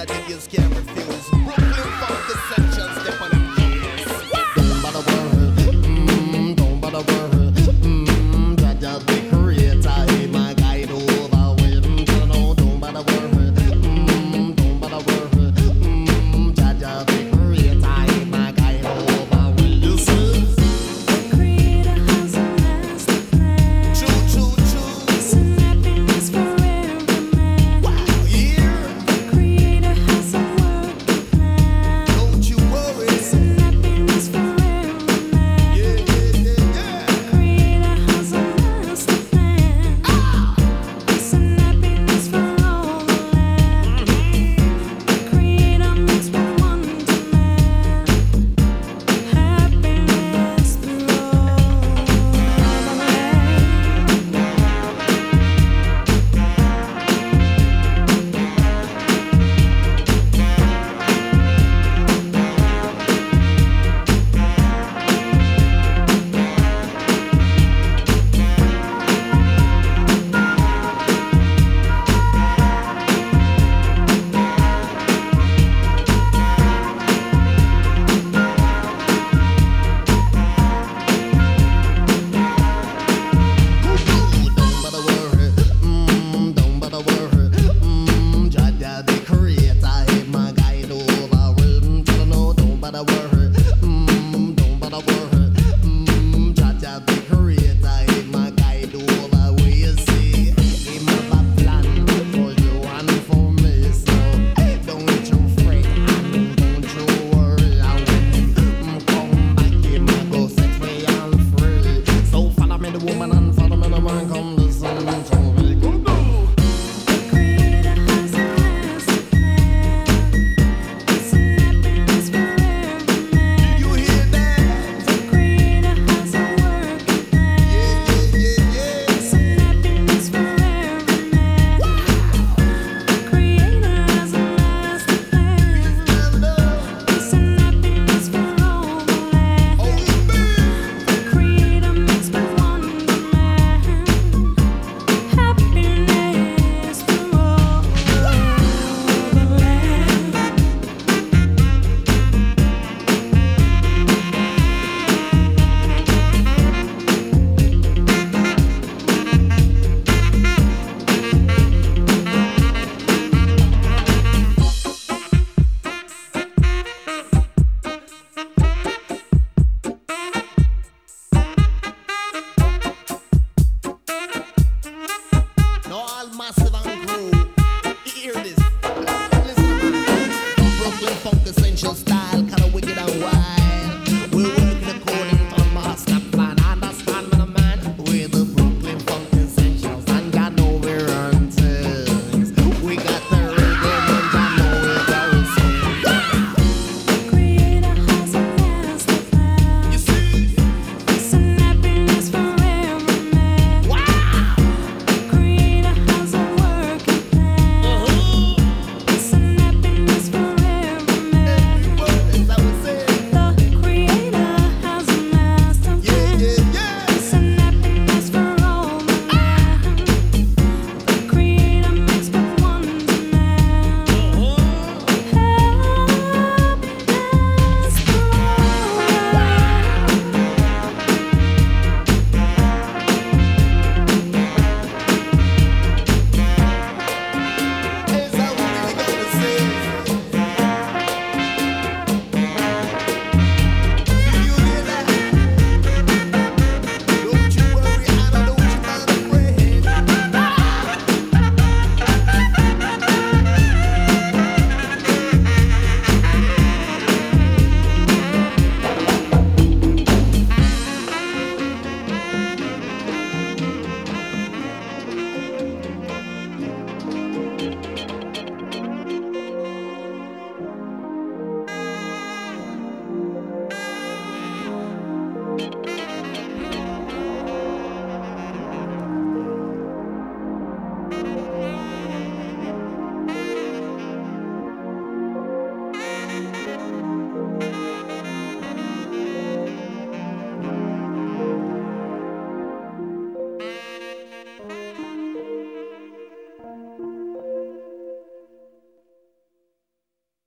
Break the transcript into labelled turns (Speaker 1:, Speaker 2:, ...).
Speaker 1: that the youths can't refuse. Brooklyn funk essential, step on them keys. Don't bother worry, don't bother worry. Jaja the creator, he my guide over with. Don't bother worry, don't bother worry. Jaja the creator, he my guide over with. You see?
Speaker 2: The Creator has a master plan.
Speaker 1: True, true, true.
Speaker 2: Peace and happiness for every man.
Speaker 1: Wow, yeah.
Speaker 2: The Creator has a working plan.
Speaker 1: Don't you worry.
Speaker 2: Peace and happiness for every man.
Speaker 1: Yeah, yeah, yeah, yeah.
Speaker 2: The Creator has a master plan. Peace and happiness for all the land. The Creator makes me wonderland. Happiness through all the land.
Speaker 1: Don't bother worry, don't bother worry. Jaja the creator, he my guide over with. Don't bother worry, don't bother worry. Jaja the creator, he my guide over with. You see, he have a plan for you and for me. So don't you fret and don't you worry. And when him come back, he might go set me on free. So follow me the woman and follow me the man. Come listen to me. Go do.
Speaker 2: The Creator has a master plan. Peace and happiness for every man.
Speaker 1: You hear that?
Speaker 2: The Creator has a working plan.
Speaker 1: Yeah.
Speaker 2: Peace and happiness for every man. The Creator has a master plan. Peace and happiness for all the land. The Creator makes me wonderland. Happiness for all the land.
Speaker 1: No, all massive